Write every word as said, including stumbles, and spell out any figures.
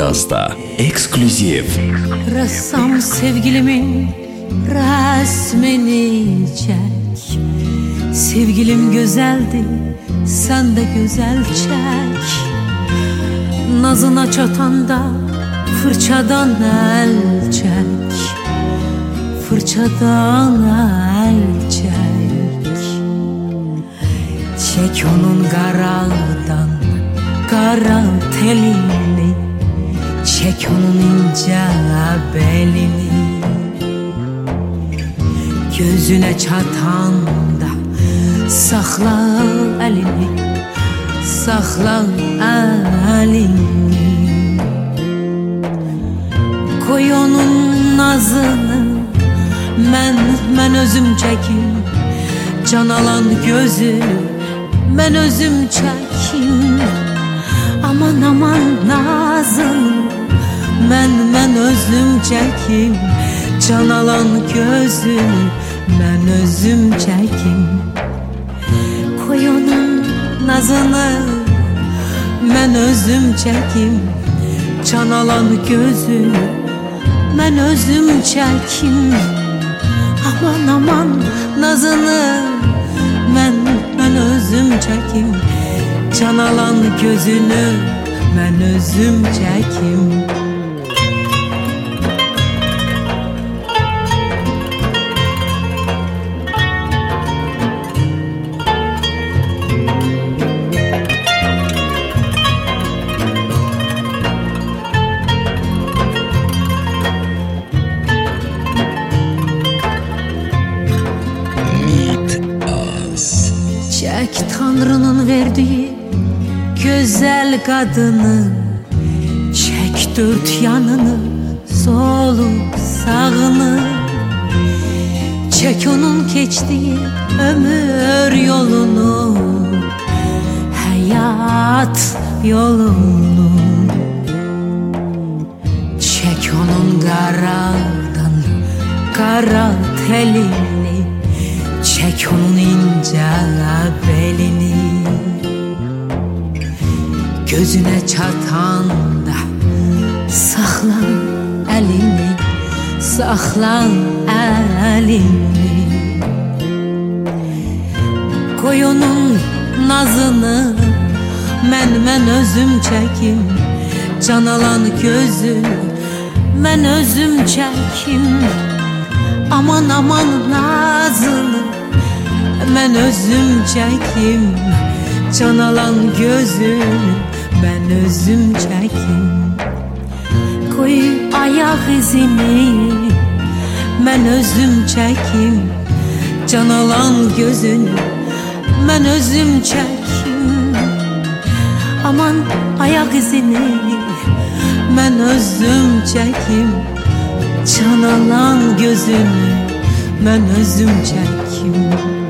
Caz'da ekskluziv. Ressam sevgilimin resmini çek. Sevgilim güzeldi, sen de güzel çek. Nazına çatanda fırçadan el çek. Fırçadan el çek. Çek onun karadan kara telini, çek onun ince belini. Gözüne çatanda sakla elini, sakla elini. Koy onun nazını, men, men özüm çekim. Can alan gözü, men özüm çekim. Aman aman nazını, men, men özüm çekim. Can alan gözü, men özüm çekim. Koy onun nazını, men özüm çekim. Can alan gözü, men özüm çekim. Aman aman nazını, men, men özüm çekim. Can alan gözünü, men özüm çekim. Çek Tanrı'nın verdiği güzel kadını, çek dört yanını, solu sağını. Çek onun geçtiği ömür yolunu, hayat yolunu. Çek onun karadan kara telini, çek onun ince belini. Gözüne çatanda sakla elini, sakla elini. Koy onun nazını, men, men özüm çekim. Can alan gözü, men özüm çekim. Aman aman nazını, men özüm çekim. Can alan gözü, ben özüm çekim. Koy ayak izini, men özüm çekim. Can alan gözünü, men özüm çekim. Aman ayak izini, men özüm çekim. Can alan gözünü, men özüm çekim.